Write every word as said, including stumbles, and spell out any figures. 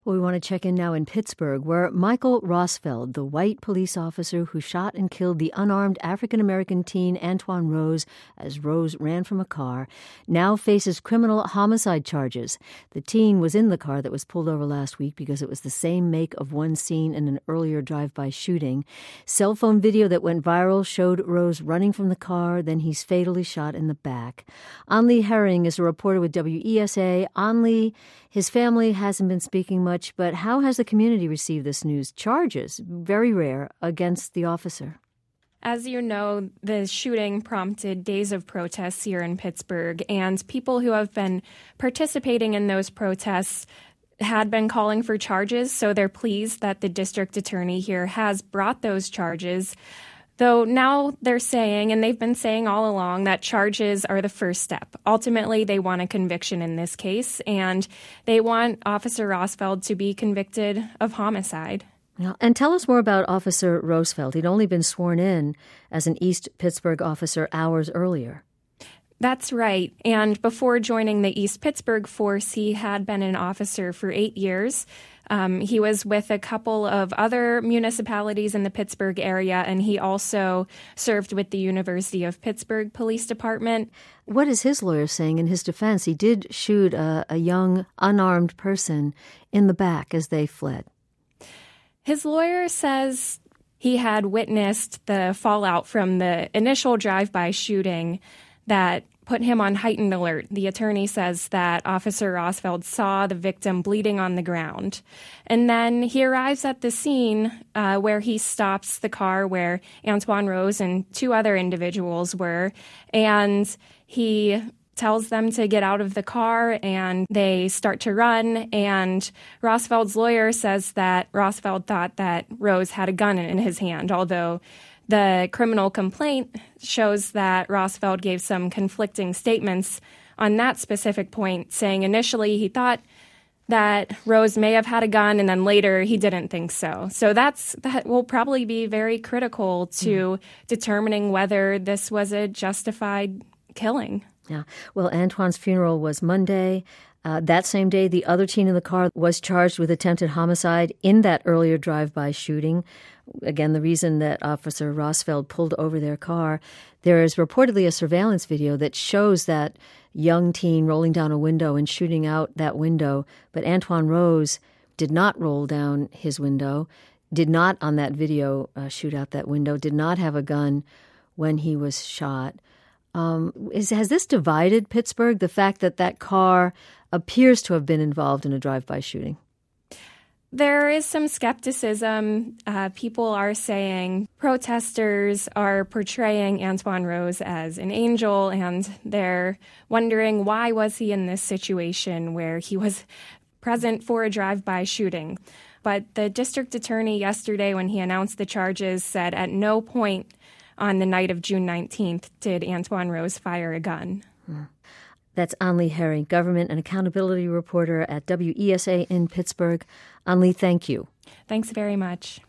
Well, we want to check in now in Pittsburgh, where Michael Rosfeld, the white police officer who shot and killed the unarmed African-American teen Antwon Rose as Rose ran from a car, now faces criminal homicide charges. The teen was in the car that was pulled over last week because it was the same make of one seen in an earlier drive-by shooting. Cell phone video that went viral showed Rose running from the car, then he's fatally shot in the back. Anli Herring is a reporter with W E S A. Anli, his family hasn't been speaking much, but how has the community received this news? Charges, very rare, against the officer. As you know, the shooting prompted days of protests here in Pittsburgh, and people who have been participating in those protests had been calling for charges, so they're pleased that the district attorney here has brought those charges. Though now they're saying, and they've been saying all along, that charges are the first step. Ultimately, they want a conviction in this case, and they want Officer Rosfeld to be convicted of homicide. And tell us more about Officer Rosfeld. He'd only been sworn in as an East Pittsburgh officer hours earlier. That's right. And before joining the East Pittsburgh force, he had been an officer for eight years. Um, he was with a couple of other municipalities in the Pittsburgh area, and he also served with the University of Pittsburgh Police Department. What is his lawyer saying in his defense? He did shoot a, a young, unarmed person in the back as they fled. His lawyer says he had witnessed the fallout from the initial drive-by shooting that put him on heightened alert. The attorney says that Officer Rosfeld saw the victim bleeding on the ground. And then he arrives at the scene uh, where he stops the car where Antwon Rose and two other individuals were, and he tells them to get out of the car, and they start to run. And Rosfeld's lawyer says that Rosfeld thought that Rose had a gun in his hand, although the criminal complaint shows that Rosfeld gave some conflicting statements on that specific point, saying initially he thought that Rose may have had a gun, and then later he didn't think so. So that's that will probably be very critical to mm. determining whether this was a justified killing. Yeah. Well, Antwon's funeral was Monday. Uh, that same day, the other teen in the car was charged with attempted homicide in that earlier drive-by shooting. Again, the reason that Officer Rosfeld pulled over their car. There is reportedly a surveillance video that shows that young teen rolling down a window and shooting out that window. But Antwon Rose did not roll down his window, did not on that video uh, shoot out that window, did not have a gun when he was shot. Um, is, has this divided Pittsburgh, the fact that that car appears to have been involved in a drive-by shooting? There is some skepticism. Uh, people are saying protesters are portraying Antwon Rose as an angel, and they're wondering why was he in this situation where he was present for a drive-by shooting. But the district attorney yesterday, when he announced the charges, said at no point on the night of June nineteenth did Antwon Rose fire a gun. Hmm. That's Anli Herring, government and accountability reporter at W E S A in Pittsburgh. Anli, thank you. Thanks very much.